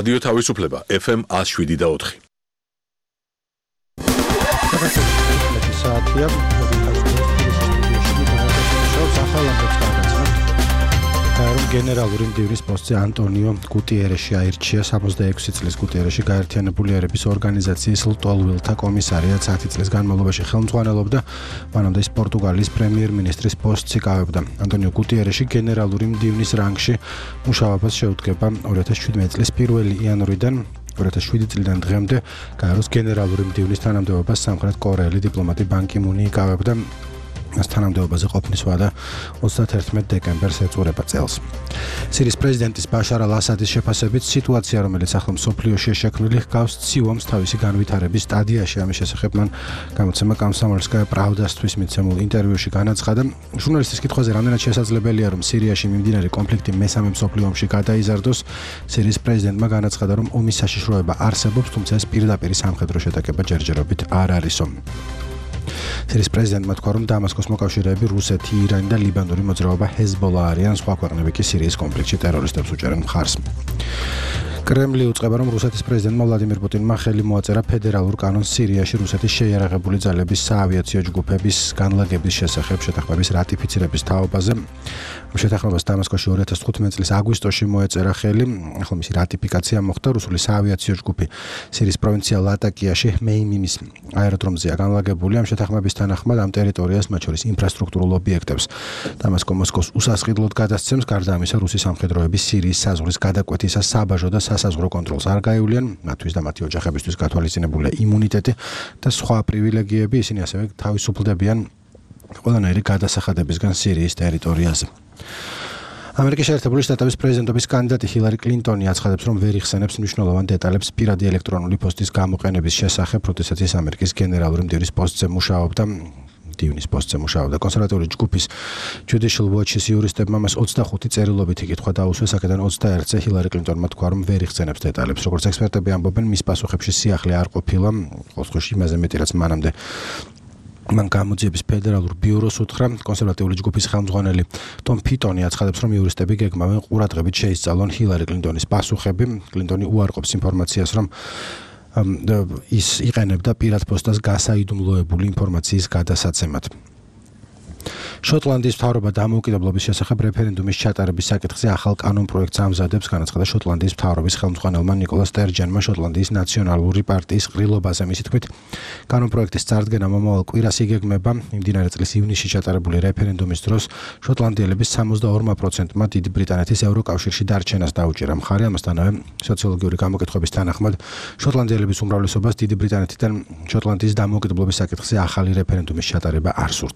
რადიო თავისუფლება FM 107.4. საათია გენერალური მდივნის პოსტზე ანტონიო გუტიერეში აირჩია 66 წლის გუტიერეში გაერთიანებული ერების ორგანიზაციის ლტოლვილთა კომისარიატს 10 წლის განმავლობაში ხელმძღვანელობდა, მანამდე ის პორტუგალიის პრემიერ-მინისტრის პოსტს იკავებდა. ანტონიო გუტიერეში გენერალური მდივნის რანგში მუშაობას შეუდგება 2017 წლის 1 იანვრიდან 2007 წლიდან დღემდე გაეროს გენერალური მდივნის თანამდებობას სამხრეთ კორეელი დიპლომატი ბან კი მუნი იკავებდა. მას თანამდებობაზე ყოფნის ვადა 31 დეკემბერს ეწურება წელს. სირიის პრეზიდენტის ბაშარ ალ-ასადის შეფასებით სიტუაცია, რომელიც ახლა მსოფლიოში შექმნილი ჰგავს ციომს თავისი განვითარების სტადიაში. ამის შესახებ მან გამოცემა კომსომოლსკაია პრავდასთვის მიცემულ ინტერვიუში განაცხადა, ჟურნალისტის კითხვაზე, რამდენად შესაძლებელია, რომ სირიაში მიმდინარე კონფლიქტი მესამე მსოფლიო ომში გადაიზარდოს, სირიის პრეზიდენტმა განაცხადა, რომ ომის საშიშროება არსებობს, თუმცა ეს პირდაპირ სამხედრო შეტაკება ჯერჯერობით არ არისო. სირიის პრეზიდენტმა თქვა, რომ დამასკოს მოკავშირეები რუსეთი, ირანი და ლიბანური მოძრაობა ჰეზბოლა არიან, სხვა ქვეყნები კი სირიის კონფლიქტში ტერორისტებს უჭერენ მხარს. კრემლი უწყება, რომ რუსეთის პრეზიდენტმა ვლადიმირ პუტინმა ხელი მოაწერა ფედერალურ კანონს სირიაში რუსეთის შეიარაღებული ძალების საავიაციო ჯგუფების განლაგების შესახებ შეთანხმების რატიფიცირების თაობაზე. შეთანხმებას დამასკოში 2015 წლის აგვისტოში მოეწერა ხელი. ახლა მისი რატიფიკაცია მოხდა. რუსული საავიაციო ჯგუფი სირიის პროვინცია ლატაკიაში მეიმიმის აეროდრომზეა განლაგებული. ამ შეთანხმების თანახმად ამ ტერიტორიას, მათ შორის ინფრასტრუქტურულ ობიექტებს, დამასკო მოსკოვს უსასყიდლოდ გადასცემს. გარდა ამისა, რუსის სამხედროები სირიის საზღვრის გადაკვეთისა საბაჟო და სასაზღვრო კონტროლს არ გაივლიან, მათთვის და მათი ოჯახებისთვის გათვალისწინებულია იმუნიტეტი და სხვა პრივილეგიები. ისინი ასევე თავისუფლდებიან ყველანაირი გადასახადებისგან სირიის ტერიტორიაზე. ამერიკის შეერთებული შტატების პრეზიდენტობის კანდიდატი ჰილარი კლინტონი აცხადებს, რომ ვერ იხსენებს მნიშვნელოვან დეტალებს პირადი ელექტრონული პოსტის გამოყენების შესახებ, როდესაც ის ამერიკის გენერალური მდივნის პოსტზე მუშაობდა. კონსერვატიული ჯგუფის Judicial Watch-ის იურისტებმა მას 25 წერილობითი კითხვა დაუსვეს, აქედან 21-ზე ჰილარი კლინტონმა თქვა, რომ ვერ იხსენებს დეტალებს. როგორც ექსპერტები ამბობენ, მის პასუხებში სიახლე არ ყოფილა, ყოველთვის იმაზე მეტი, რაც მანამდე მან გამოძიების ფედერალურ ბიუროს უთხრა. კონსერვატიული ჯგუფის ხელმძღვანელი ტომ ფიტონი აცხადებს, რომ იურისტები გეგმავენ ყურადღებით შეისწავლონ ჰილარი კლინტონის პასუხები. კლინტონი უარყოფს ინფორმაციას, რომ ის იყენებდა პირად პოსტას გასაიდუმლოებული ინფორმაციის გადასაცემად. შოტლანდიის მთავრობა დამოუკიდებლობის შესახებ რეფერენდუმის ჩატარების საკითხზე ახალ კანონ პროექტს ამზადებს, განაცხადა შოტლანდიის მთავრობის ხელმძღვანელმა ნიკოლა სტერჯენმა შოტლანდიის ნაციონალური პარტიის ყრილობაზე. მისი თქმით, კანონ პროექტის წარდგენა მომავალ კვირას იგეგმება. მიმდინარე წლის ივნისში ჩატარებული რეფერენდუმის დროს შოტლანდიელების 62%-მა დიდი ბრიტანეთის ევროკავშირში დარჩენას დაუჭირა მხარი. ამასთანავე, სოციოლოგიური გამოკითხვების თანახმად, შოტლანდიელების უმრავლესობას დიდი ბრიტანეთიდან შოტლანდიის დამოუკიდებლობის საკითხზე ახალი რეფერენდუმის ჩატარება არ სურთ.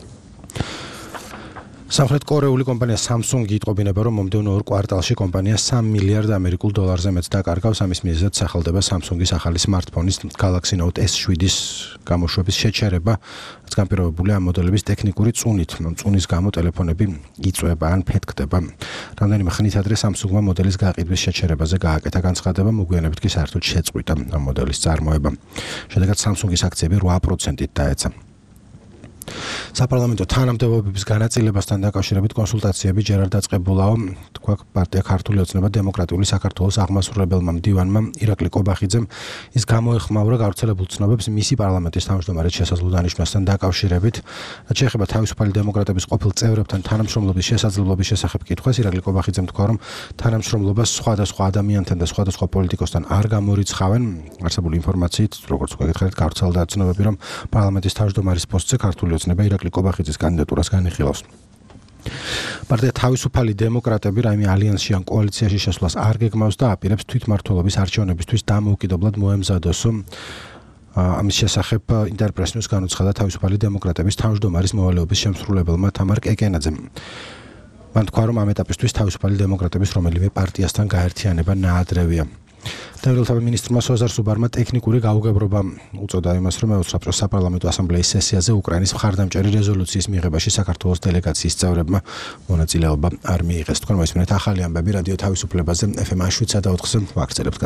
სამხრეთ კორეული კომპანია Samsung იტყობინება, რომ მომდევნო ორ კვარტალში კომპანია $3 მილიარდ ამერიკულ მეტს დაკარგავს. ამის მიზეზად სახელდება Samsung-ის ახალი სმარტფონის Galaxy Note S7-ის გამოშვების შეჩერება, რაც განპირობებულია ამ მოდელების ტექნიკური წუნით. წუნის გამო ტელეფონები იწვება ან ფეთქდება. რამდენიმე ხნით ადრე Samsung-მა მოდელის გაყიდვის შეჩერებაზე გააკეთა განცხადება, მოგვიანებით კი საერთოდ შეწყვიტა ამ მოდელის წარმოება. შედეგად Samsung-ის აქციები 8%-ით დაეცა. საპარლამენტო თანამდებობების განაწილებასთან დაკავშირებით კონსულტაციები ჯერ არ დაწყებულაო, თქვა პარტია ქართული ოცნება დემოკრატიული საქართველოს აღმასრულებელმა მდივანმა ირაკლი კობახიძემ. ის გამოეხმაურა გავრცელებულ ცნობებს მისი პარლამენტის თავმჯდომარის შესაძლო დანიშვნასთან დაკავშირებით. რაც შეეხება თავისუფალი დემოკრატების ყოფილ წევრებთან თანამშრომლობის შესაძლებლობის შესახებ კითხვას, ირაკლი კობახიძემ თქვა, რომ თანამშრომლობას სხვადასხვა ადამიანთან და სხვადასხვა პოლიტიკოსთან არ გამორიცხავენ. არსებული ინფორმაციით, როგორც გვეკითხეთ, გავრცელდა ცნობები, რომ პარლამენტის თავმჯდომარის პოსტზე ქართული ოცნება ირაკლი კობახიძის კანდიდატურას განიხილავს. პარტია თავისუფალი დემოკრატები რაიმე ალიანსში ან კოალიციაში შესვლას არ გეგმავს და აპირებს თვითმმართველობის არჩევნებისთვის დამოუკიდებლად მოემზადოსო. ამის შესახებ ინტერპრესს განუცხადა თავისუფალი დემოკრატების თავმჯდომარის მოვალეობის შემსრულებელმა თამარ კეკენაძემ. მან თქვა, რომ ამ ეტაპისთვის თავისუფალი დემოკრატების რომელიმე პარტიასთან გაერთიანება ნაადრევია. თავდაცვის მინისტრმა სოზარ სუბარმა ტექნიკური გაუგებრობა უწოდა იმას, რომ ევროპის საპარლამენტო ასამბლეის სესიაზე უკრაინის მხარდამჭერი რეზოლუციის მიღებაში საქართველოს დელეგაციის წევრებმა მონაწილეობა არ მიიღეს. თქვენ მოისმინეთ ახალი ამბები რადიო თავისუფლებაზე FM 107.4-ზე ვაგრძელებთ.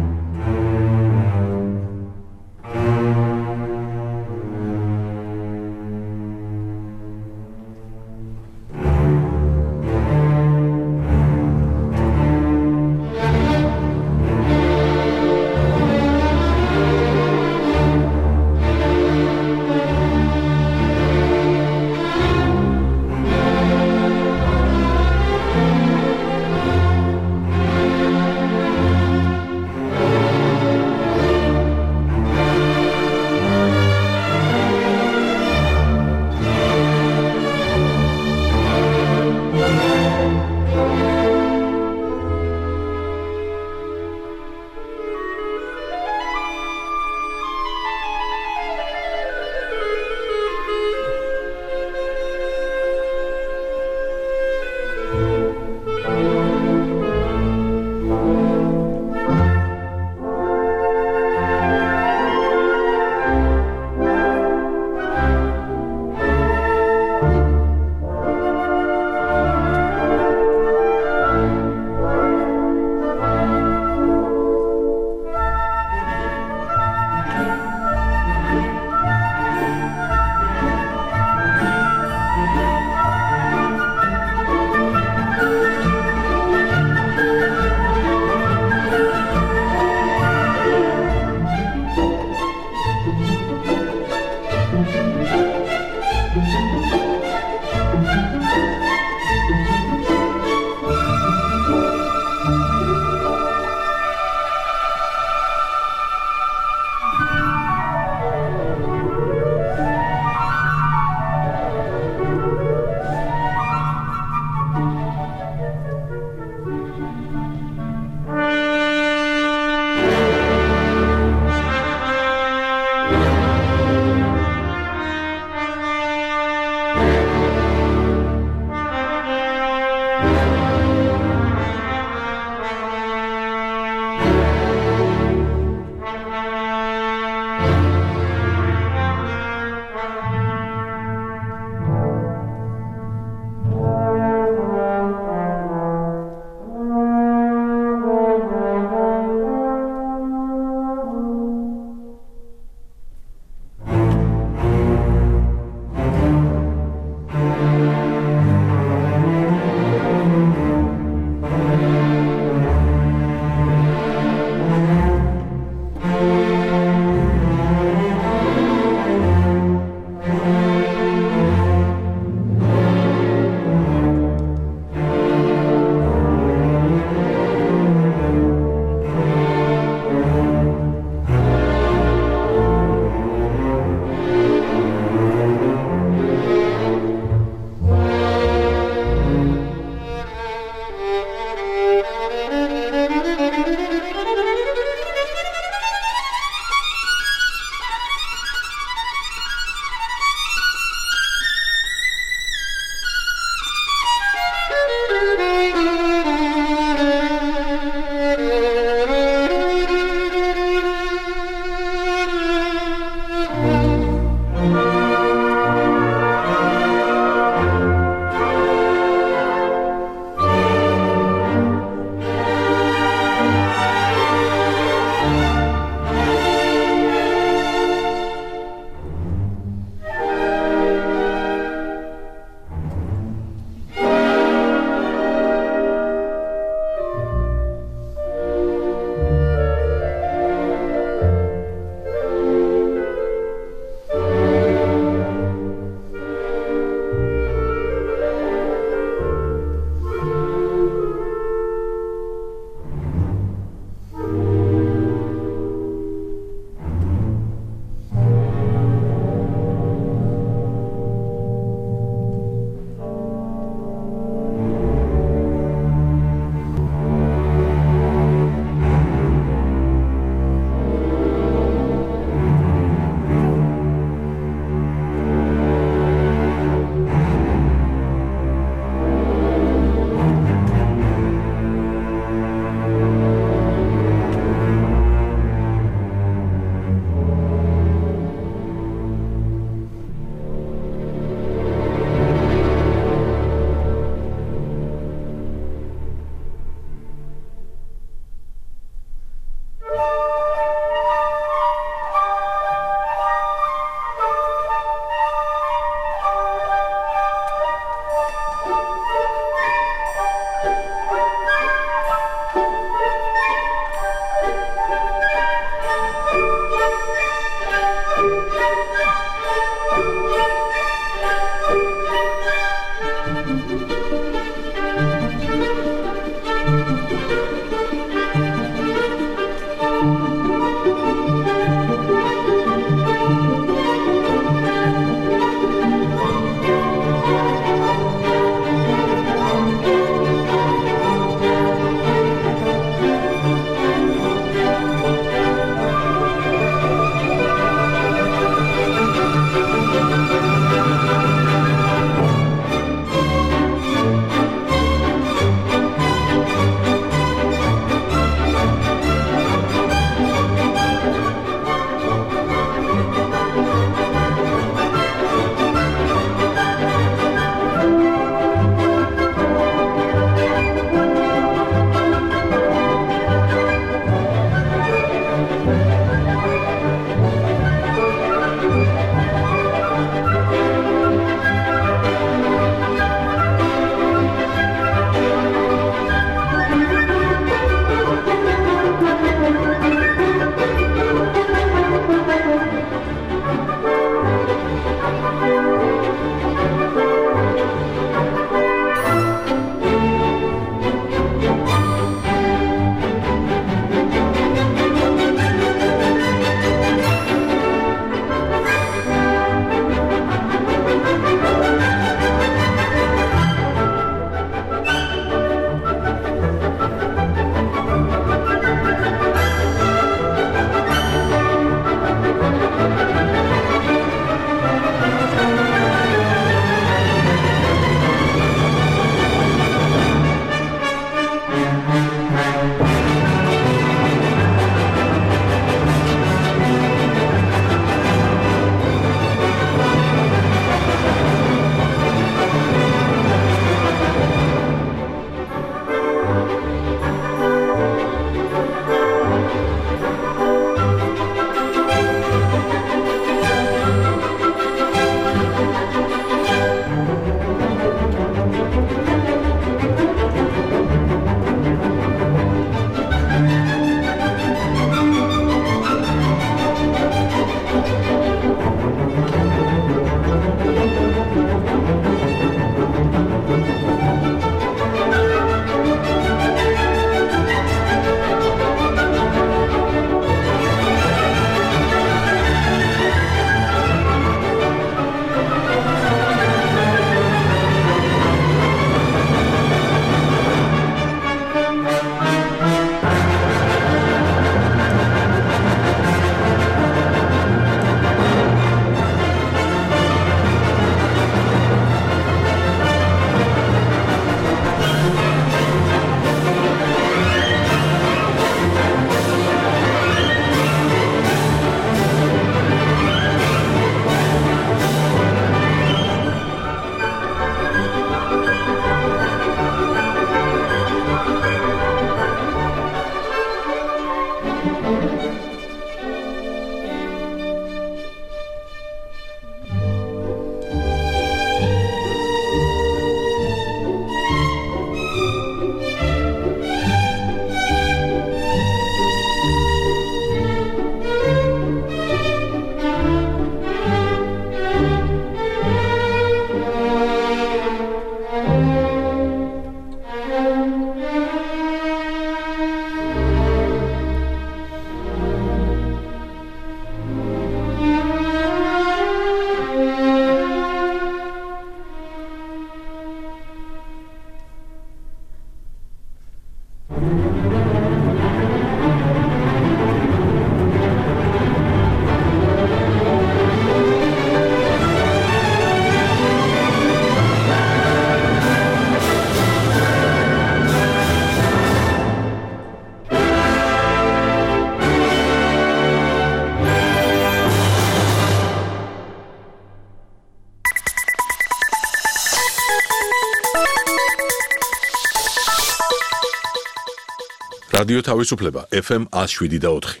რადიო თავისუფლება FM 107.4.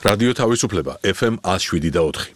რადიო თავისუფლება FM 107.4.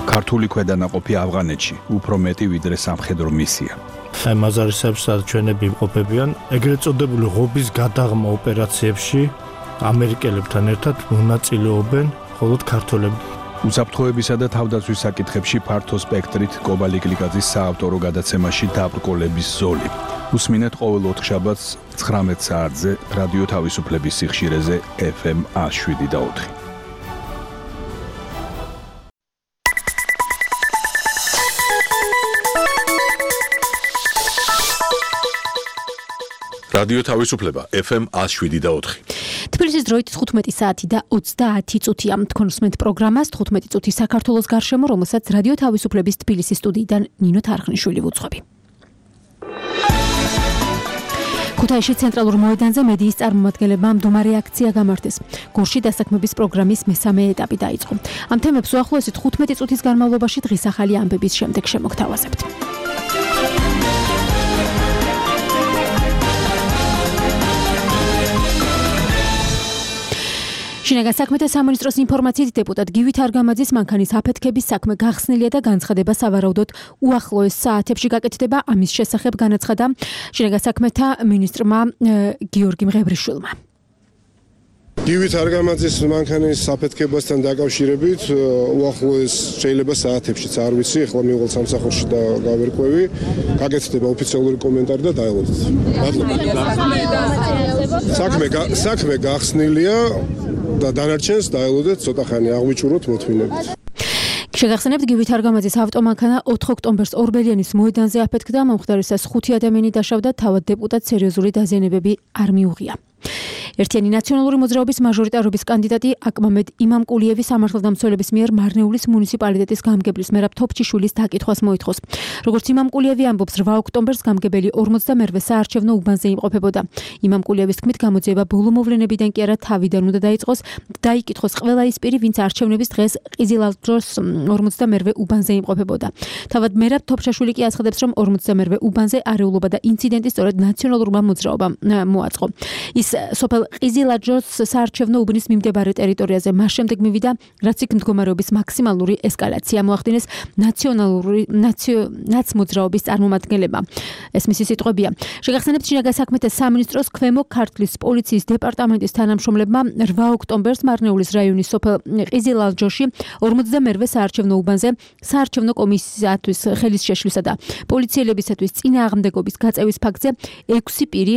ქართული ქვედანაყოფი ავღანეთში უფრო მეტი ვიდრე სამხედრო მისია. აი მაზარისებს ჩვენები იმყოფებიან ეგრეთ წოდებული ღობის გადაღმა ოპერაციებში ამერიკელებთან ერთად მონაწილეობენ მხოლოდ ქართველები. უსაფრთხოებისა და თავდაცვის საკითხებში ფართო სპექტრით კობალი გლიკაძის საავტორო გადაცემაში დაბრკოლების ზოლი. უსმინეთ ყოველ ოთხშაბათს 19 საათზე რადიო თავისუფლების სიხშირეზე FM 107.4. რადიო თავისუფლება FM 107.4. თბილისის დროით 15 საათი და 30 წუთია. თქვენ უსმენთ პროგრამას 15 წუთი საქართველოს გარშემო, რომელსაც რადიო თავისუფლების თბილისის სტუდიიდან ნინო თარხნიშვილი ვუძღვები. ქუთაისში ცენტრალურ მოედანზე მედიის წარმომადგენლებმა მდგომარე აქცია გამართეს. გურში დასაქმების პროგრამის მესამე ეტაპი დაიწყო. ამ თემებს უახლოესი 15 წუთის განმავლობაში დღის ახალი ამბების შემდეგ შემოგთავაზებთ. შინაგან საქმეთა სამინისტროს ინფორმაციით დეპუტატ გივით არგამაძის მანქანის აფეთქების საქმე გახსნილია და განცხადება სავარაუდოდ უახლოეს საათებში გაკეთდება. ამის შესახებ განაცხადა შინაგან საქმეთა მინისტრმა გიორგი მღევრიშვილმა. გივით არგამაძის მანქანის აფეთქებასთან დაკავშირებით უახლოეს შეიძლება საათებშიც არ ვიცი, ახლა მივიღალ სამსახურში და გავერკვევი, გაკეთდება ოფიციალური კომენტარი და დაელოდეთ. საქმე გახსნილია და დანარჩენს დაელოდეთ, ცოტა ხანი აღვიჭუროთ მოთმინებით. შეგახსენებთ, გივით არგამაძის ავტომანქანა 4 ოქტომბერს ორბელიანის მოედანზე აფეთქდა, მომხდარისას 5 ადამიანი დაშავდა, თავად დეპუტატს სერიოზული დაზიანებები არ მიუღია. ერთიანი ნაციონალური მოძრაობის მაჟორიტარობის კანდიდატი აკმამედ იმამკულიევი სამართალდამცველების მიერ მარნეულის მუნიციპალიტეტის გამგებლის მერაბ თოფჩიშვილის დაკითხვას მოითხოვს. როგორც იმამკულიევი ამბობს, 8 ოქტომბერს გამგებელი 52 საარჩევნო უბანზე იმყოფებოდა. იმამკულიევის თქმით, გამოძიება ბოლო მოვლენებიდან კი არა თავიდან უნდა დაიწყოს, დაიკითხოს ყველა ის პირი, ვინც არჩევნების დღეს ყიზილალჯოს 52 უბანზე იმყოფებოდა. თავად მერაბ თოფჩიშვილი კი აცხადებს, რომ 52 უბანზე არეულობა და ინციდენტი სწორედ ნაციონალურმა მოძრაობამ მოაწყო. ის სოფელ ყიზილაჯოს საარჩევნო უბნის მიმდებარე ტერიტორიაზე მას შემდეგ მივიდა, რაც იქ მდგომარეობის მაქსიმალური ესკალაცია მოახდინეს ნაცმოძრაობის წარმომადგენლებმა. ეს მისი სიტყვებია. შეგახსენებთ, შინაგან საქმეთა სამინისტროს ქვემო ქართლის პოლიციის დეპარტამენტის თანამშრომლებმა 8 ოქტომბერს მარნეულის რაიონის სოფელ ყიზილაჯოში 52 საარჩევნო უბანზე საარჩევნო კომისიისათვის ხელის შეშლისა და პოლიციელებისათვის წინააღმდეგობის გაწევის ფაქტზე 6 პირი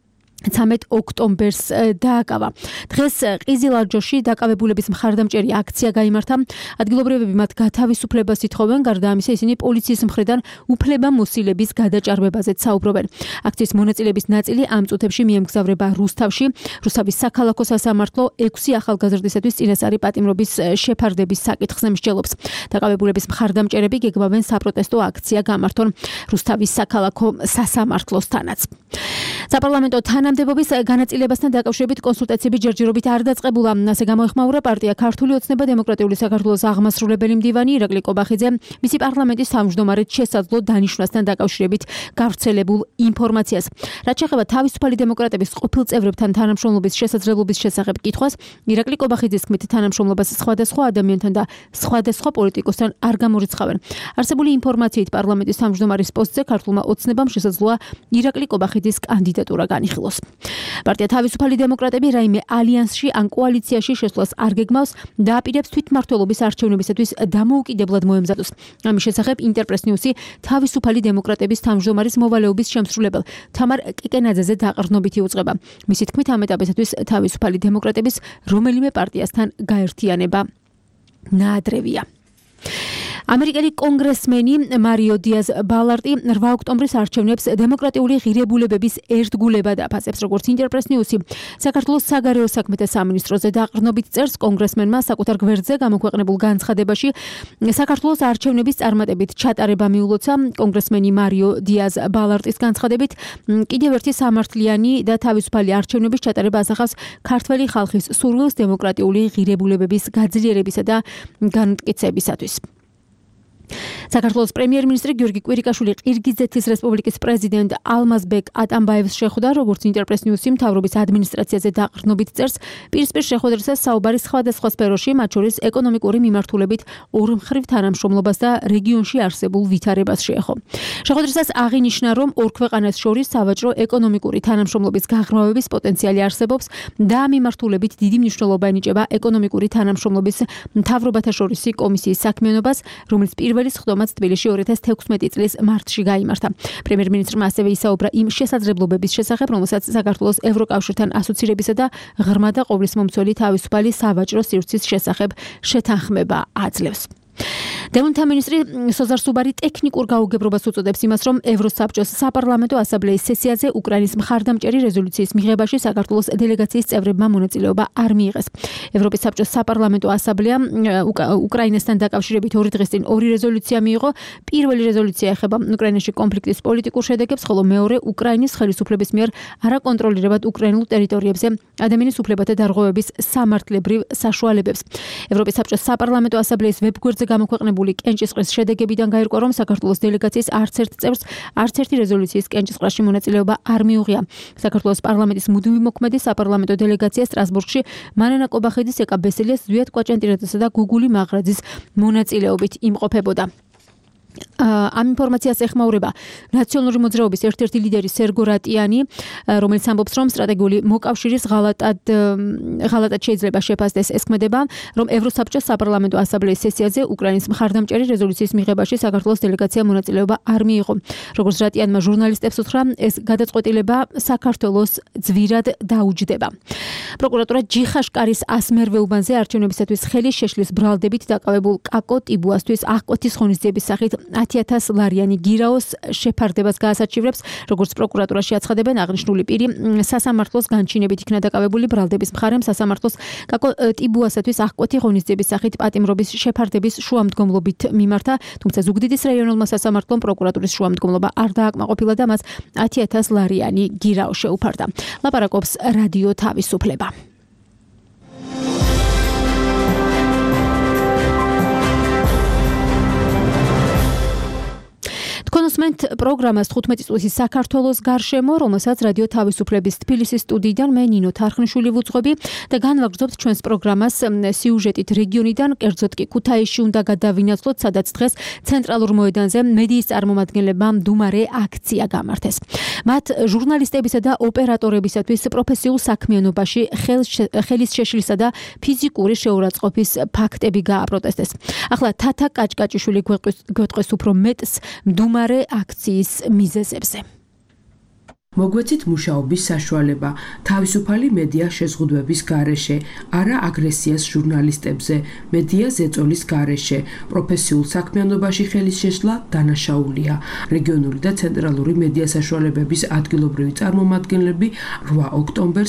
13 ოქტომბერს დააკავა. დღეს ყიზილაჯოში დაკავებულების მხარდამჭერი აქცია გაიმართა. ადგილობრივები მათ გათავისუფლებას ითხოვენ, გარდა ამისა ისინი პოლიციის მხრიდან უფლებამოსილების გადაჭარბებაზეც საუბრობენ. აქციის მონაწილეების ნაწილი ამ წუთებში მიემგზავრება რუსთავში. რუსთავის საქალაქო სასამართლო 6 ახალგაზრდისათვის წინასწარი პატიმრობის შეფარდების საკითხს მსჯელობს. დაკავებულების მხარდამჭერები გეგმავენ საპროტესტო აქცია გამართონ რუსთავის საქალაქო სასამართლოსთანაც. საპარლამენტო თანამდებობის განაწილებასთან დაკავშირებით კონსულტაციები ჯერჯერობით არ დაწყებულა. ასე გამოეხმაურა პარტია ქართული ოცნება დემოკრატიული საქართველოს აღმასრულებელი მდივანი ირაკლი კობახიძე მისი პარლამენტის თავმჯდომარედ შესაძლო დანიშვნასთან დაკავშირებით გავრცელებულ ინფორმაციას. რაც შეეხება თავისუფალი დემოკრატების ყოფილ წევრებთან თანამშრომლობის შესაძლებლობის შესახებ კითხვას, ირაკლი კობახიძის თქმით, თანამშრომლობას სხვადასხვა ადამიანთან და სხვადასხვა პოლიტიკოსთან არ გამორიცხავენ. არსებული ინფორმაციით პარლამენტის თავმჯდომარის პოსტზე ქართულმა ოცნებამ შესაძლოა ირაკლი კობახიძის კანდიდატურა განიხილოს. პარტია თავისუფალი დემოკრატები რაიმე ალიანსში ან კოალიციაში შესვლას არ გეგმავს და აპირებს თვითმმართველობის არჩევნებისათვის დამოუკიდებლად მოემზადოს. ამის შესახებ ინტერპრეს ნიუსი თავისუფალი დემოკრატების თავმჯდომარის მოვალეობის შემსრულებელ თამარ კიკენაძეზე დაყრდნობით იუწყება. მისი თქმით, ამ ეტაპისათვის თავისუფალი დემოკრატების რომელიმე პარტიასთან გაერთიანება ნაადრევია. ამერიკელი კონგრესმენი მარიო დიაზ ბალარტი 8 ოქტომბრის არჩევნებს დემოკრატიული ღირებულებების ერთგულებად აფასებს, როგორც ინტერპრეს ნიუსი. საქართველოს საგარეო საქმეთა სამინისტროზე დაყრდნობით წერს კონგრესმენმა საკუთარ გვერდზე გამოქვეყნებულ განცხადებაში საქართველოს არჩევნების წარმატებით ჩატარება მიულოცა. კონგრესმენი მარიო დიაზ ბალარტის განცხადებით, კიდევ ერთი სამართლიანი და თავისუფალი არჩევნების ჩატარება ასახავს ქართველი ხალხის სურვილს დემოკრატიული ღირებულებების გაძლიერებისა და განმტკიცებისათვის. საქართველოს პრემიერ-მინისტრი გიორგი კვირიკაშვილი ყირგიზეთის რესპუბლიკის პრეზიდენტ ალმაზბეკ ატამბაევს შეხვდა, როგორც ინტერპრეს ნიუსი მთავრობის ადმინისტრაციაზე დაყრდნობით წერს, პირისპირ შეხვედრისას საუბარი სხვადასხვა სფეროში, მათ შორის ეკონომიკური მიმართულებით ორმხრივ თანამშრომლობას და რეგიონში არსებულ ვითარებას შეეხო. შეხვედრისას აღინიშნა, რომ ორ ქვეყანას შორის სავაჭრო ეკონომიკური თანამშრომლობის გაღრმავების პოტენციალი არსებობს და ამ მიმართულებით დიდი მნიშვნელობა ენიჭება ეკონომიკური თანამშრომლობის მთავრობათა შორისი კომისიის საქმიანობას, რომელიც პირველი სხდომაც თბილისში 2016 წლის მარტში გაიმართა. პრემიერ-მინისტრმა ასევე ისაუბრა იმ შესაძლებლობების შესახებ, რომელსაც საქართველოს ევროკავშირთან ასოცირებისა და ღრმა და ყოვლისმომცველი თავისუფალი სავაჭრო სივრცის შესახებ შეთანხმება აძლევს. დევნილთა მინისტრი სოზარ სუბარი ტექნიკურ გაუგებრობას უწოდებს იმას, რომ ევროსაბჭოს საპარლამენტო ასამბლეის სესიაზე უკრაინის მხარდამჭერი რეზოლუციის მიღებაში საქართველოს დელეგაციის წევრებმა მონაწილეობა არ მიიღეს. ევროპის საბჭოს საპარლამენტო ასამბლეამ უკრაინასთან დაკავშირებით 2 დღის წინ 2 რეზოლუცია მიიღო. პირველი რეზოლუცია ეხება უკრაინაში კონფლიქტის პოლიტიკურ შედეგებს, ხოლო მეორე უკრაინის ხელისუფლების მიერ არაკონტროლირებად უკრაინულ ტერიტორიებზე ადამიანის უფლებათა დარღვევების სამართლებრივ საშუალებებს. ევროპის საბჭოს საპარლამენტო ასამბლეის ვებგვერდზე გამოქვეყნებული კენჭისყრის შედეგებიდან გაირკვა, რომ საქართველოს დელეგაციის არც ერთ წევრს არც ერთი რეზოლუციის კენჭისყრაში მონაწილეობა არ მიუღია. საქართველოს პარლამენტის მუდმივი მოქმედი საპარლამენტო დელეგაცია სტრასბურგში მანანა კობახიძის, ეკა ბესელიას, ზვიად კვაჭანტირაძესა და გუგული მაღრაძის მონაწილეობით იმყოფებოდა. ამ ინფორმაციას ეხმაურება ნაციონალური მოძრაობის ერთ-ერთი ლიდერი სერგო რატიანი, რომელიც ამბობს, რომ სტრატეგიული მოკავშირის ღალატად შეიძლება შეფასდეს. ეს ქმედება, რომ ევროსაბჭოს საპარლამენტო ასამბლეის სესიაზე უკრაინის მხარდამჭერი რეზოლუციის მიღებაში საქართველოს დელეგაციამ მონაწილეობა არ მიიღო. როგორც რატიანმა ჟურნალისტებს უთხრა, ეს გადაწყვეტილება საქართველოს ძვირად დაუჯდება. პროკურატურა ჯიხაშკარის 100 მერვე უბანზე არჩევნებისათვის ხელის შეშლის ბრალდებით დაკავებულ კაკო ტიბუასთვის აღკვეთის ღონისძიების სახით 10,000 ლარიანი გირაოს შეფარდებას გაასაჩივრებს, როგორც პროკურატურაში აცხადებენ, აღნიშნული პირი სასამართლოს განჩინებით იქნა დაკავებული. ბრალდების მხარემ სასამართლოს კაკო ტიბუასათვის აღკვეთი ღონისძიების სახით პატიმრობის შეფარდების შუამდგომლობით მიმართა, თუმცა ზუგდიდის რაიონულმა სასამართლომ პროკურატურის შუამდგომლობა არ დააკმაყოფილა და მას 10,000 ლარიანი გირაო შეუფარდა. ლაპარაკობს რადიო თავისუფლება. კონსმენტ პროგრამას 15 წუთის საქართველოს გარშემო, რომელსაც რადიო თავისუფლების თბილისის სტუდიიდან მე ნინო თარხნიშვილი ვუძღვები და განვაგრძობთ ჩვენს პროგრამას სიუჟეტით რეგიონიდან, კერძოდ კი ქუთაისში უნდა გადავინაცვლოთ, სადაც დღეს ცენტრალურ მოედანზე მედიის წარმომადგენლებმა მდუმარე აქცია გამართეს. მათ ჟურნალისტებისა და ოპერატორებისათვის პროფესიულ საქმიანობაში ხელის შეშლისა და ფიზიკური შეურაცხყოფის ფაქტები გააპროტესტეს. ახლა თათა კაჭკაჭიშვილი გვეტყვის უფრო მეტს მდუმარე აქციის მიზეზებზე. მოგვეცით მუშაობის საშუალება, თავისუფალი მედია შეზღუდვების გარეშე, არა აგრესიას ჟურნალისტებზე, მედია ზეწოლის გარეშე, პროფესიულ საქმიანობაში ხელის შეშლა დანაშაულია. რეგიონული და ცენტრალური მედია საშუალებების ადგილობრივი წარმომადგენლები 8 ოქტომბერს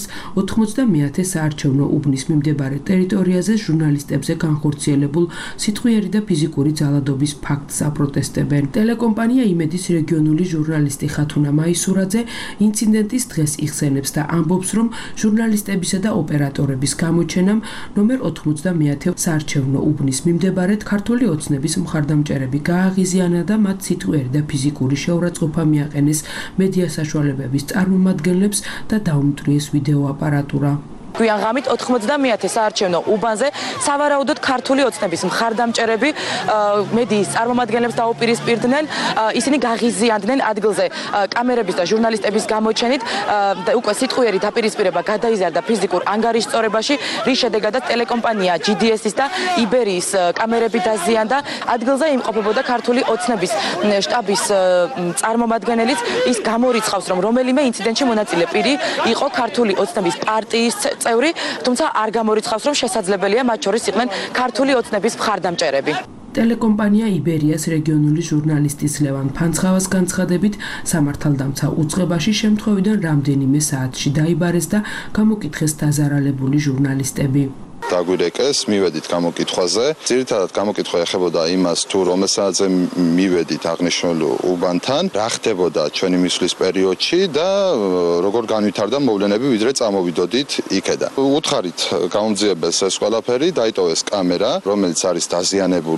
91 საარჩევნო უბნის მიმდებარე ტერიტორიაზე ჟურნალისტებზე განხორციელებულ სიტყვიერი და ფიზიკური ძალადობის ფაქტს აპროტესტებენ. ტელეკომპანია იმედის რეგიონული ჟურნალისტი ხათუნა მაისურაძე ინციდენტის დღეს იხსენებს და ამბობს, რომ ჟურნალისტებისა და ოპერატორების გამოჩენამ ნომერ 91 საარჩევნო უბნის მიმდებარედ ქართული ოცნების მხარდამჭერები გააღიზიანა და მათ სიტყვიერი და ფიზიკური შეურაცხყოფა მიაყენეს მედია საშუალებების წარმომადგენლებს და დაუმტვრიეს ვიდეო აპარატურა. გვიან ღამით 91 საარჩევნო უბანზე სავარაუდოდ ქართული ოცნების მხარდამჭერები მედიის წარმომადგენლებს დაუპირისპირდნენ, ისინი გაღიზიანდნენ ადგილზე კამერების და ჟურნალისტების გამოჩენით და უკვე სიტყვიერი დაპირისპირება გადაიზარდა ფიზიკურ ანგარიშწორებაში, რის შედეგადაც ტელეკომპანია GDS-ის და იბერიის კამერები დაზიანდა. ადგილზე იმყოფებოდა ქართული ოცნების შტაბის წარმომადგენელიც, ის გამორიცხავს, რომ რომელიმე ინციდენტში მონაწილე პირი იყო ქართული ოცნების პარტიის წევრი, თუმცა არ გამორიცხავს, რომ შესაძლებელია მათ შორის იყვნენ ქართული ოცნების მხარდამჭერები. ტელეკომპანია იბერიას რეგიონული ჟურნალისტის ლევან ფანცხავას განცხადებით, სამართალდამცა უწყებაში შემთხვევიდან რამდენიმე საათში დაიბარეს და გამოკითხეს დაზარალებული ჟურნალისტები. დაგვირეკეს, მივედით გამოკითხვაზე. ძირითადად გამოკითხვა ეხებოდა იმას, თუ რომელ საათზე მივედით აღნიშნულ უბანთან, რა ხდებოდა ჩვენი მისვლის პერიოდში და როგორ განვითარდა მოვლენები, ვიდრე წამოვიდოდით იქედან. უთხარით გაუმძიებელს ეს ყველაფერი, დაიტოვეს კამერა, რომელიც არის დაზიანებული.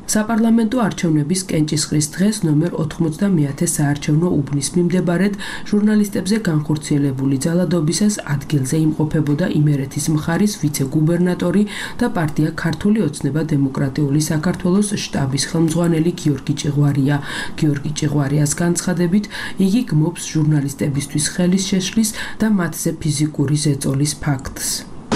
საპარლამენტო არჩევნების კენჭისყრის დღეს ნომერ 90-ე საარჩევნო უბნის მიმდებარედ ჟურნალისტებზე განხორციელებული ძალადობისას ადგილზე იმყოფებოდა იმერეთის მხარის ვიცე-გუბერნატორი და პარტია ქართული ოცნება დემოკრატიული საქართველოს შტაბის ხელმძღვანელი გიორგი ჭეღვარია. გიორგი ჭეღვარიას განცხადებით, იგი გმობს ჟურნალისტებისთვის ხელის შეშლის და მათზე ფიზიკური ზეწოლის ფაქტს.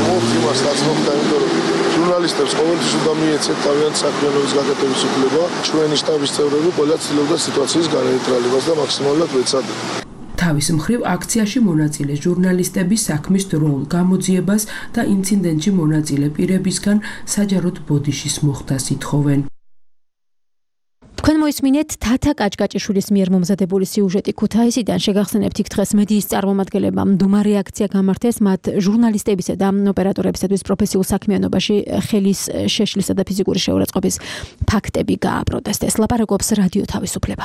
ჟურნალისტებს ყოველთვის უნდა მიეცეთ თავიანთი საქმიანობის გაკეთების უფლება. ჩვენი შტაბის წევრები ყველა ცდილობდა სიტუაციის განეიტრალებას და მაქსიმალურად ვეცადნენ. თავის მხრივ აქციაში მონაწილე ჟურნალისტები საქმის დროულ გამოძიებას და ინციდენტში მონაწილე პირებისგან საჯაროდ ბოდიშის მოხდას ითხოვენ. თქვენ მოისმინეთ თათა კაჭკაჭიშვილის მიერ მომზადებული სიუჟეტი ქუთაისიდან. შეგახსენებთ იქ დღეს მედიის წარმომადგენლებმა მდუმარე აქცია გამართეს მათ ჟურნალისტებისა და ოპერატორებისათვის პროფესიულ საქმიანობაში ხელის შეშლისა და ფიზიკური შეურაცხყოფის ფაქტები გააპროტესტეს. ლაპარაკობს რადიო თავისუფლება.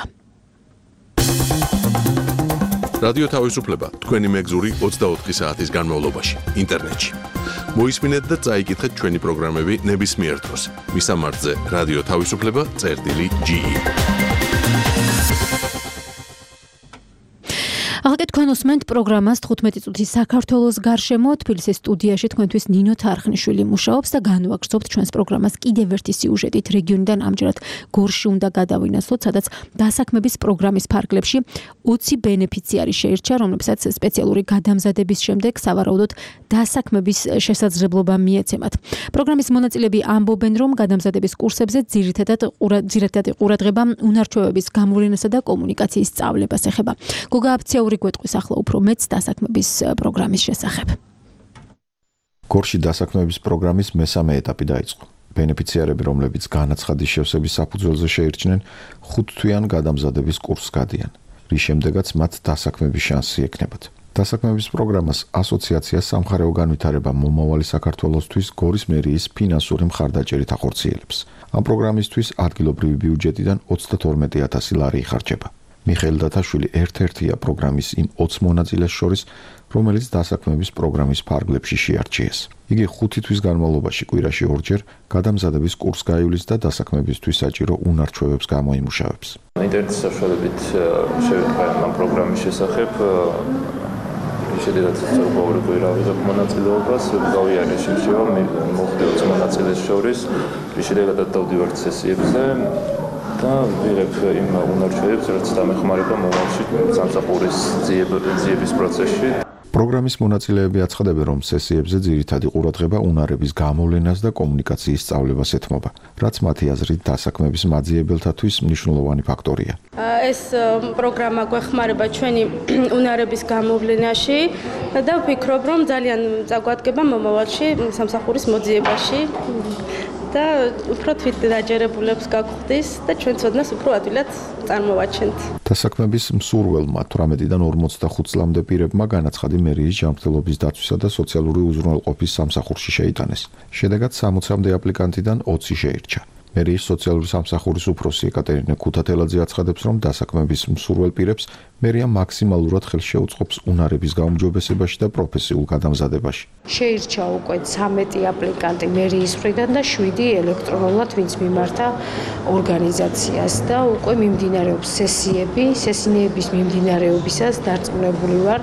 რადიო თავისუფლება თქვენი მეგზური 24 საათის განმავლობაში ინტერნეტში. მოისმინეთ და წაიკითხეთ ჩვენი პროგრამები ნებისმიერ დროს. მისამართზე რადიო თავისუფლება.ge. ახლა თქვენ უსმენთ პროგრამას 15 წუთის საქართველოს გარშემო. თბილისის სტუდიაში თქვენთვის ნინო თარხნიშვილი მუშაობს და განვაგრძობთ ჩვენს პროგრამას კიდევ ერთი სიუჟეტით რეგიონიდან. ამჯერად გორში უნდა გადავინაცვლოთ, სადაც დასაქმების პროგრამის ფარგლებში 20 ბენეფიციარი შეირჩა, რომლებსაც სპეციალური გადამზადების შემდეგ სავარაუდოდ დასაქმების შესაძლებლობა მიეცემათ. პროგრამის მონაწილეები ამბობენ, რომ გადამზადების კურსებზე ძირითადი ყურადღება უნარჩვევების გამოვლენასა და კომუნიკაციის სწავლებას ეხება. გოგა აფციაური გვეტყვის ახლა უფრო მეც დასაქმების პროგრამის შესახებ. გორში დასაქმების პროგრამის მესამე ეტაპი დაიწყო. ბენეფიციარები, რომლებიც განაცხადის შევსების საფუძველზე შეირჩნენ, 5 თვიან გადამზადების კურსს გადიან, რის შემდეგაც მათ დასაქმების შანსი ექნებათ. დასაქმების პროგრამას ასოციაცია სამხარეო განვითარება მომავალი საქართველოსთვის გორის მერიის ფინანსური მხარდაჭერით ახორციელებს. ამ პროგრამისთვის ადგილობრივი ბიუჯეტიდან 32,000 ლარი იხარჯება. მიხეილ დათაშვილი ერთ-ერთია პროგრამის იმ 20 მონაწილეს შორის, რომელიც დასაქმების პროგრამის ფარგლებში შეარჩიეს. იგი 5 თვის განმავლობაში კვირაში 2 ჯერ გადამზადების კურსს გაივლის და დასაქმებისთვის საჭირო უნარჩვევებს გამოიმუშავებს. ინტერნეტის საშუალებით შევიტყვე ამ პროგრამის შესახებ. შედარებით სწორყოვი კვირა ვიღებ მონაწილეობას, გავიარე შეშევა მოხდა 20 მონაწილეს შორის, შედეგადად დავდივართ სესიებზე. და ვიღებ იმ უნარჩვევებს, რაც დამეხმარება მომავალში სამსახურის ძიების პროცესში. პროგრამის მონაწილეები აცხადებენ, რომ სესიებზე ძირითადი ყურადღება უნარების გამოვლენას და კომუნიკაციის სწავლებას ეთმობა, რაც მათი აზრით დასაქმების მაძიებელთათვის მნიშვნელოვანი ფაქტორია. ეს პროგრამა გვეხმარება ჩვენი უნარების გამოვლენაში და ვფიქრობ, რომ ძალიან წაგვადგება მომავალში სამსახურის მოძიებაში. და უფრო თვითდაჯერებულებს გაგხდის და ჩვენ ცოდნას უფრო ადვილად წარმოვაჩენთ. დასაქმების მსურველმა 18-დან 45 წლამდე პირებმა განაცხადი მერიის ჯანმრთელობის დაცვისა და სოციალური უზრუნველყოფის სამსახურში შეიტანეს. შედეგად 60-მდე აპლიკანტიდან 20 შეირჩა. მერიის სოციალური სამსახურის უფროსი ეკატერინე ქუთათელაძე აცხადებს, რომ დასაქმების მსურველ პირებს მერია მაქსიმალურად ხელს შეუწყობს უნარების გაუმჯობესებაში და პროფესიულ გადამზადებაში. შეირჩა უკვე 13 აპლიკანტი მერიის მხრიდან და 7 ელექტრონულად, ვინც მიმართა ორგანიზაციას და უკვე მიმდინარეობს სესიების მიმდინარეობისას დარწმუნებული ვარ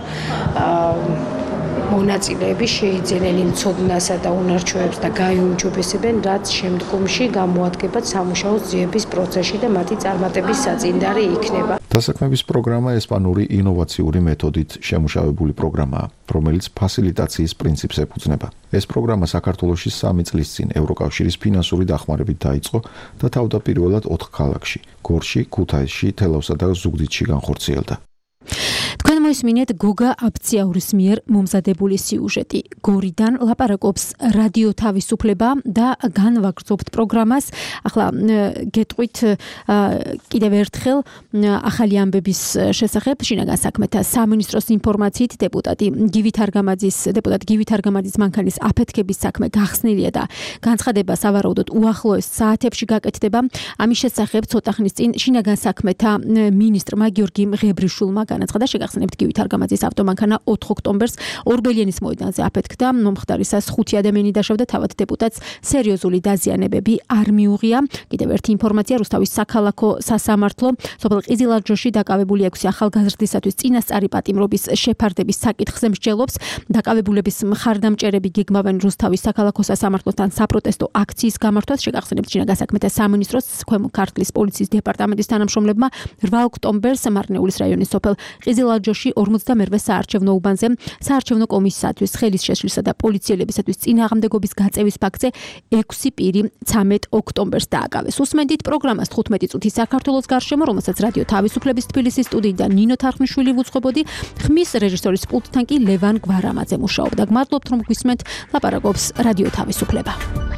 მონაწილეები შეიძენენ იმ ცოდნასა და უნარჩვევებს და გაიუმჯობესებენ, რაც შემდგომში გამოადგებათ სამუშაო ძიების პროცესში და მათი წარმატების საწინდარი იქნება. დასაქმების პროგრამა ესპანური ინოვაციური მეთოდით შემუშავებული პროგრამაა, რომელიც ფასილიტაციის პრინციპს ეფუძნება. ეს პროგრამა საქართველოში 3 წლის წინ ევროკავშირის ფინანსური დახმარებით დაიწყო და თავდაპირველად 4 ქალაქში: გორში, ქუთაისში, თელავსა და ზუგდიდში განხორციელდა. თქვენ მოისმინეთ გოგა აფციაურის მიერ მომზადებული სიუჟეტი. გორიდან ლაპარაკობს რადიო თავისუფლება და განვაგრძობთ პროგრამას. ახლა გეტყვით კიდევ ერთხელ ახალი ამბების შესახებ. შინაგან საქმეთა სამინისტროს ინფორმაციით დეპუტატი გივით არგამაძის მანქანის აფეთქების საქმე გახსნილია და განცხადება სავარაუდოდ უახლოეს საათებში გაკეთდება. ამის შესახებ ცოტა ხნის წინ შინაგან საქმეთა მინისტრმა გიორგი მღებრიშვილმა განაცხადა, შეგახსენებთ გივით არგამაძის ავტომანქანა 4 ოქტომბერს ორბელიანის მოედანზე აფეთქდა. მომხდარისას 5 ადამიანი დაშავდა, თავად დეპუტატს სერიოზული დაზიანებები არ მიუღია. კიდევ ერთი ინფორმაცია, რუსთავის საქალაქო სასამართლო სოფელ ყიზილარჯოში დაკავებული 6 ახალგაზრდისათვის წინასწარი პატიმრობის შეფარდების საკითხზე მსჯელობს. დაკავებულების მხარდამჭერები გეგმავენ რუსთავის საქალაქო სასამართლოსთან საპროტესტო აქციის გამართვას. შეგახსენებთ, ჩინეთის გასაქმეთა სამინისტროს ქვემო ქართლის პოლიციის დეპარტამენტის თანამშრომლებმა 8 ოქტომბერს მარნეულის რაიონის სოფელ ყიზილარჯოში 48-ვე საარჩევნო უბანზე საარჩევნო კომისიისათვის ხელის შეშლისა და პოლიციელებისათვის წინააღმდეგობის გაწევის ფაქტზე 6 პირი 13 ოქტომბერს დააკავეს. უსმენდით პროგრამას 15 წუთი საქართველოს გარშემო, რომელსაც რადიო თავისუფლების თბილისის სტუდიიდან ნინო თარხნიშვილი ვუძღვებოდი. ხმის რეჟისორის პულტთან კი ლევან გვარამაძე მუშაობდა. გმადლობთ, რომ გვისმენთ. ლაპარაკობს რადიო თავისუფლება.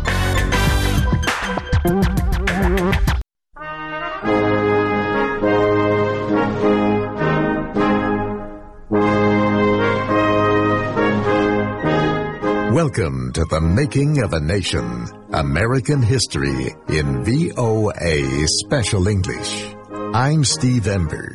Welcome to the Making of a Nation, American History in VOA Special English. I'm Steve Ember.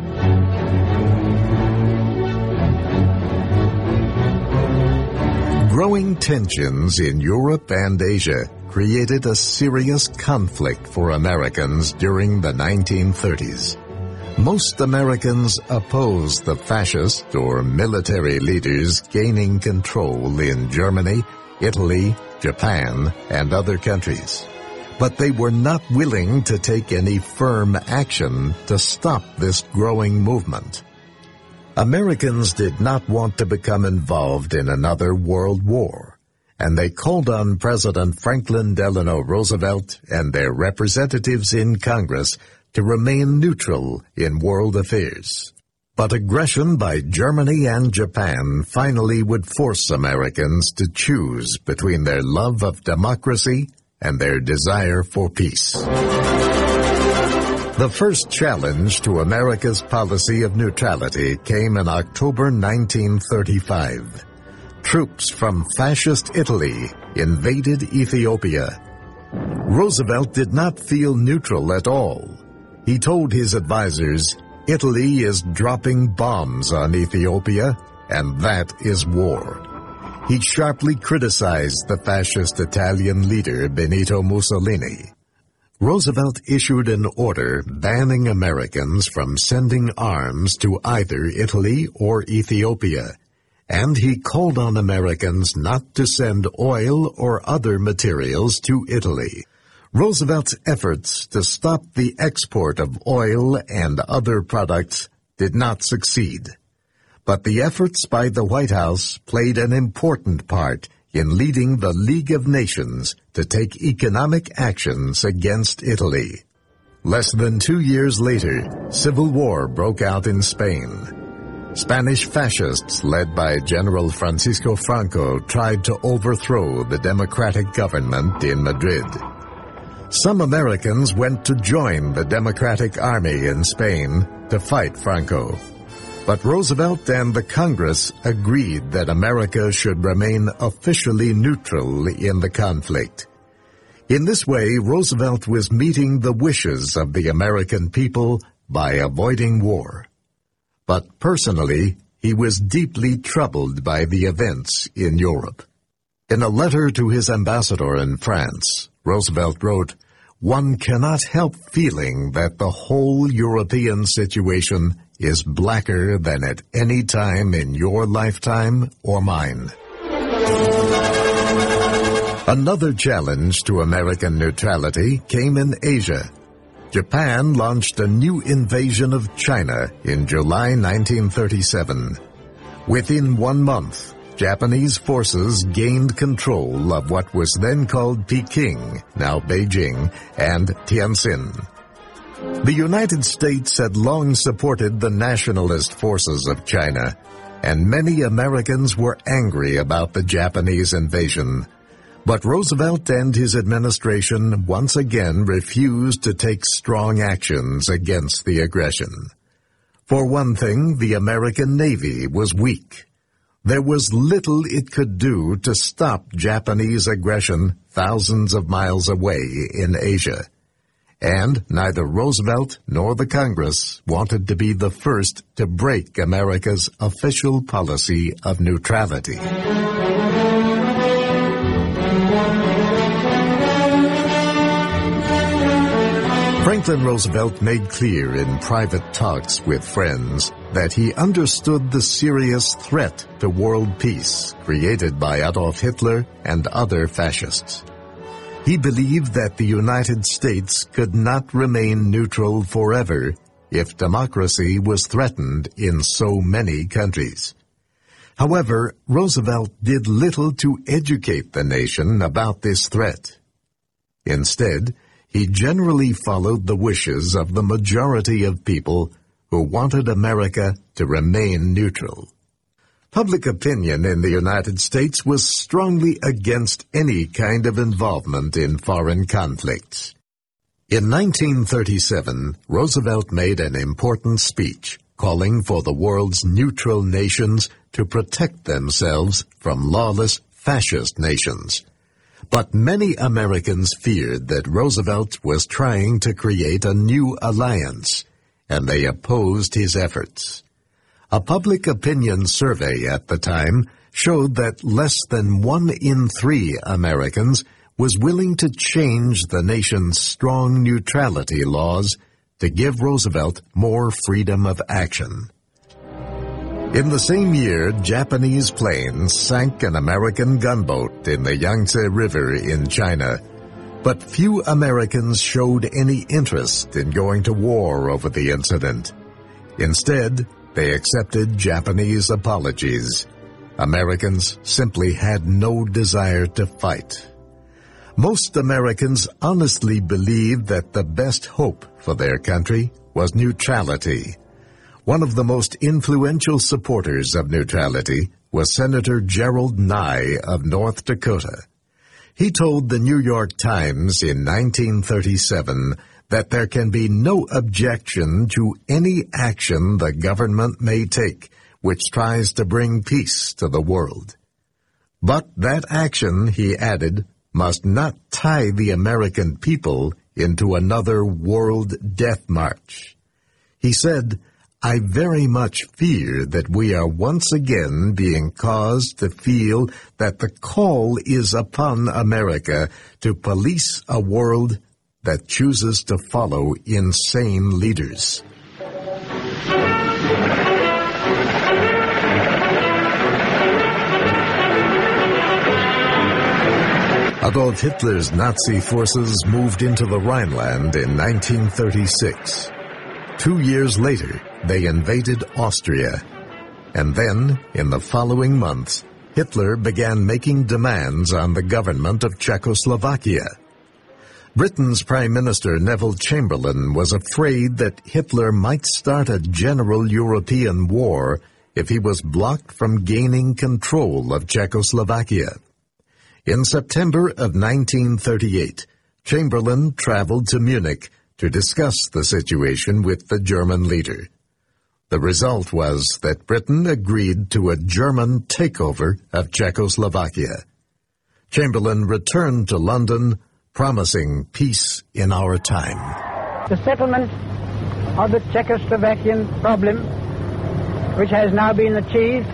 Growing tensions in Europe and Asia created a serious conflict for Americans during the 1930s. Most Americans opposed the fascist or military leaders gaining control in Germany, Italy, Japan, and other countries. But they were not willing to take any firm action to stop this growing movement. Americans did not want to become involved in another world war, and they called on President Franklin Delano Roosevelt and their representatives in Congress to remain neutral in world affairs. But aggression by Germany and Japan finally would force Americans to choose between their love of democracy and their desire for peace. The first challenge to America's policy of neutrality came in October 1935. Troops from fascist Italy invaded Ethiopia. Roosevelt did not feel neutral at all. He told his advisers, "Italy is dropping bombs on Ethiopia, and that is war." He sharply criticized the fascist Italian leader Benito Mussolini. Roosevelt issued an order banning Americans from sending arms to either Italy or Ethiopia, and he called on Americans not to send oil or other materials to Italy. Roosevelt's efforts to stop the export of oil and other products did not succeed. But the efforts by the White House played an important part in leading the League of Nations to take economic actions against Italy. Less than 2 years later, civil war broke out in Spain. Spanish fascists led by General Francisco Franco tried to overthrow the democratic government in Madrid. Some Americans went to join the Democratic Army in Spain to fight Franco. But Roosevelt and the Congress agreed that America should remain officially neutral in the conflict. In this way, Roosevelt was meeting the wishes of the American people by avoiding war. But personally, he was deeply troubled by the events in Europe. In a letter to his ambassador in France, Roosevelt wrote, "One cannot help feeling that the whole European situation is blacker than at any time in your lifetime or mine." Another challenge to American neutrality came in Asia. Japan launched a new invasion of China in July 1937. Within 1 month, Japanese forces gained control of what was then called Peking, now Beijing, and Tianjin. The United States had long supported the nationalist forces of China, and many Americans were angry about the Japanese invasion. But Roosevelt and his administration once again refused to take strong actions against the aggression. For one thing, the American Navy was weak. There was little it could do to stop Japanese aggression thousands of miles away in Asia. and neither Roosevelt nor the Congress wanted to be the first to break America's official policy of neutrality. Franklin Roosevelt made clear in private talks with friends that he understood the serious threat to world peace created by Adolf Hitler and other fascists. He believed that the United States could not remain neutral forever if democracy was threatened in so many countries. However, Roosevelt did little to educate the nation about this threat. Instead, he generally followed the wishes of the majority of people who wanted America to remain neutral. Public opinion in the United States was strongly against any kind of involvement in foreign conflicts. In 1937, Roosevelt made an important speech calling for the world's neutral nations to protect themselves from lawless fascist nations. But many Americans feared that Roosevelt was trying to create a new alliance, and they opposed his efforts. A public opinion survey at the time showed that less than 1 in 3 Americans was willing to change the nation's strong neutrality laws to give Roosevelt more freedom of action. In the same year, Japanese planes sank an American gunboat in the Yangtze River in China, but few Americans showed any interest in going to war over the incident. Instead, they accepted Japanese apologies. Americans simply had no desire to fight. Most Americans honestly believed that the best hope for their country was neutrality. One of the most influential supporters of neutrality was Senator Gerald Nye of North Dakota. He told the New York Times in 1937 that there can be no objection to any action the government may take which tries to bring peace to the world. But that action, he added, must not tie the American people into another world death march. He said, "I very much fear that we are once again being caused to feel that the call is upon America to police a world that chooses to follow insane leaders." Adolf Hitler's Nazi forces moved into the Rhineland in 1936. 2 years later, they invaded Austria. And then, in the following months, Hitler began making demands on the government of Czechoslovakia. Britain's Prime Minister Neville Chamberlain was afraid that Hitler might start a general European war if he was blocked from gaining control of Czechoslovakia. In September of 1938, Chamberlain traveled to Munich to discuss the situation with the German leader. The result was that Britain agreed to a German takeover of Czechoslovakia. Chamberlain returned to London, promising peace in our time. The settlement of the Czechoslovakian problem, which has now been achieved,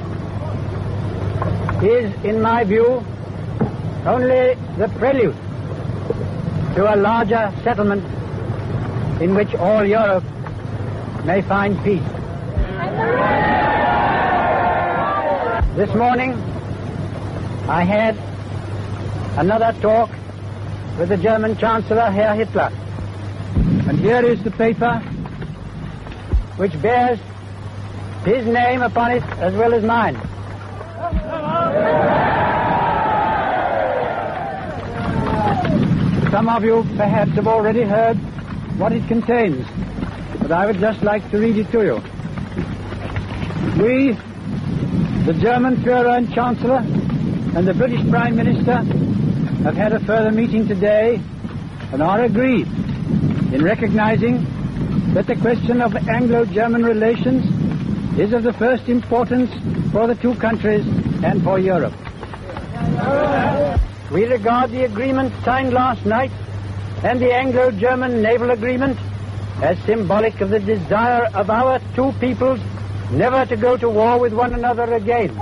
is, in my view, only the prelude to a larger settlement in which all Europe may find peace. This morning, I had another talk with the German Chancellor, Herr Hitler. And here is the paper which bears his name upon it as well as mine. Some of you perhaps have already heard what it contains, but I would just like to read it to you. We, the German Führer and Chancellor, and the British Prime Minister have had a further meeting today and are agreed in recognizing that the question of Anglo-German relations is of the first importance for the two countries and for Europe. We regard the agreement signed last night and the Anglo-German naval agreement as symbolic of the desire of our two peoples never to go to war with one another again.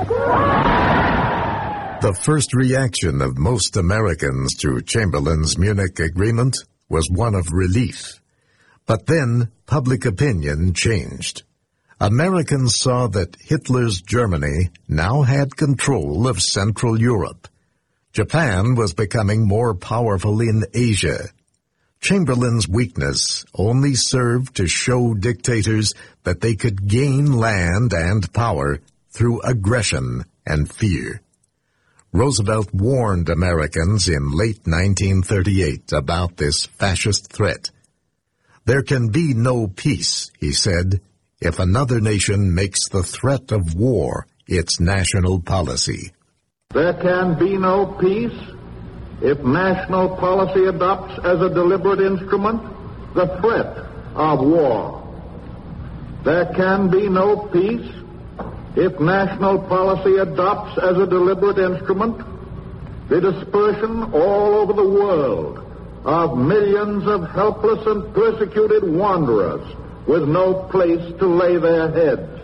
The first reaction of most Americans to Chamberlain's Munich Agreement was one of relief. But then public opinion changed. Americans saw that Hitler's Germany now had control of Central Europe. Japan was becoming more powerful in Asia. Chamberlain's weakness only served to show dictators that they could gain land and power through aggression and fear. Roosevelt warned Americans in late 1938 about this fascist threat. There can be no peace, he said, if another nation makes the threat of war its national policy. There can be no peace if national policy adopts as a deliberate instrument the threat of war. There can be no peace if national policy adopts as a deliberate instrument the dispersion all over the world of millions of helpless and persecuted wanderers with no place to lay their heads.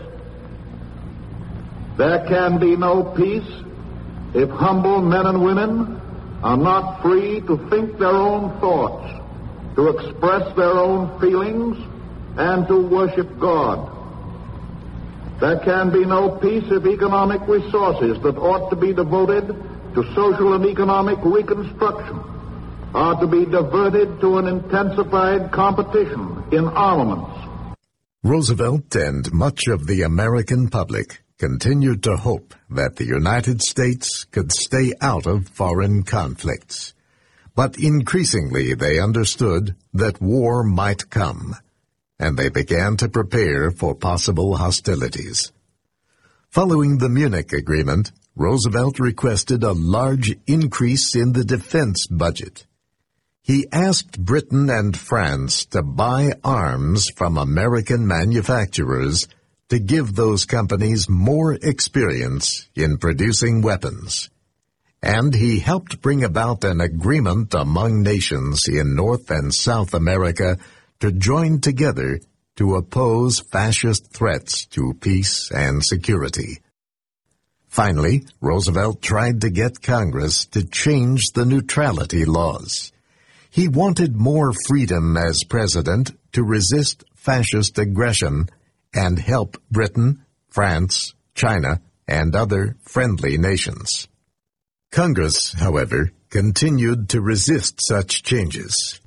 There can be no peace if humble men and women are not free to think their own thoughts, to express their own feelings, and to worship God. There can be no peace if economic resources that ought to be devoted to social and economic reconstruction are to be diverted to an intensified competition in armaments. Roosevelt and much of the American public continued to hope that the United States could stay out of foreign conflicts. But increasingly they understood that war might come, and they began to prepare for possible hostilities. Following the Munich Agreement, Roosevelt requested a large increase in the defense budget. He asked Britain and France to buy arms from American manufacturers to give those companies more experience in producing weapons. And he helped bring about an agreement among nations in North and South America to join together to oppose fascist threats to peace and security. Finally, Roosevelt tried to get Congress to change the neutrality laws. He wanted more freedom as president to resist fascist aggression and help Britain, France, China, and other friendly nations. Congress, however, continued to resist such changes.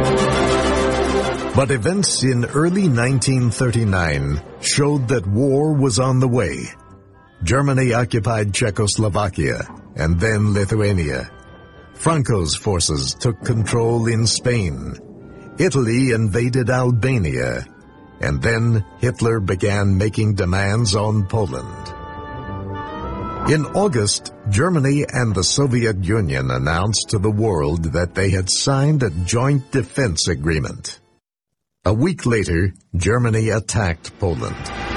But events in early 1939 showed that war was on the way. Germany occupied Czechoslovakia and then Lithuania. Franco's forces took control in Spain. Italy invaded Albania. And then Hitler began making demands on Poland. In August, Germany and the Soviet Union announced to the world that they had signed a joint defense agreement. A week later, Germany attacked Poland.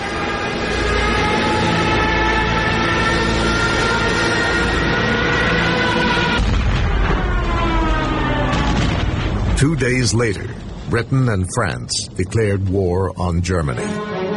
Two days later, Britain and France declared war on Germany.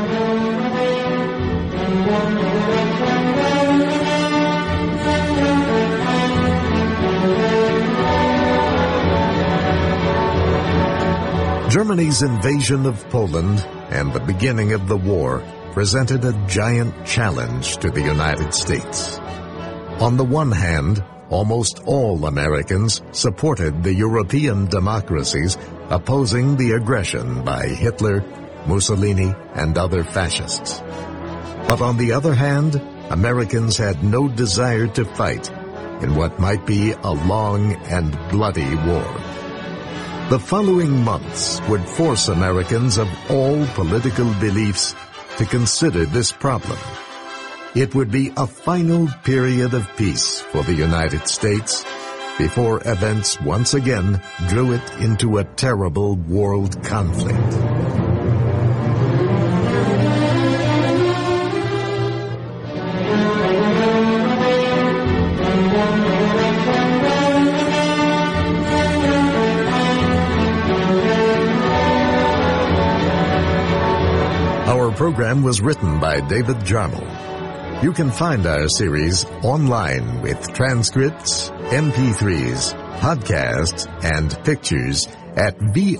Germany's invasion of Poland and the beginning of the war presented a giant challenge to the United States. On the one hand, almost all Americans supported the European democracies opposing the aggression by Hitler, Mussolini, and other fascists. But on the other hand, Americans had no desire to fight in what might be a long and bloody war. The following months would force Americans of all political beliefs to consider this problem. It would be a final period of peace for the United States before events once again drew it into a terrible world conflict. Our program was written by David Jarmel. You can find our series online with transcripts, MP3s, podcasts, and pictures at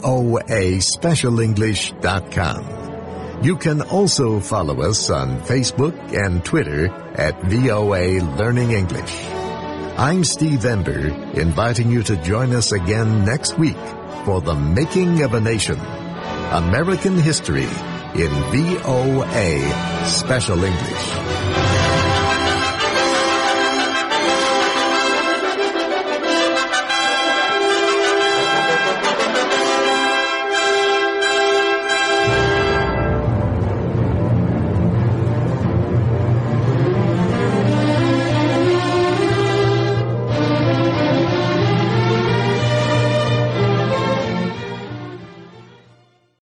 voaspecialenglish.com. You can also follow us on Facebook and Twitter at VOA Learning English. I'm Steve Ember, inviting you to join us again next week for The Making of a Nation, American History in VOA Special English.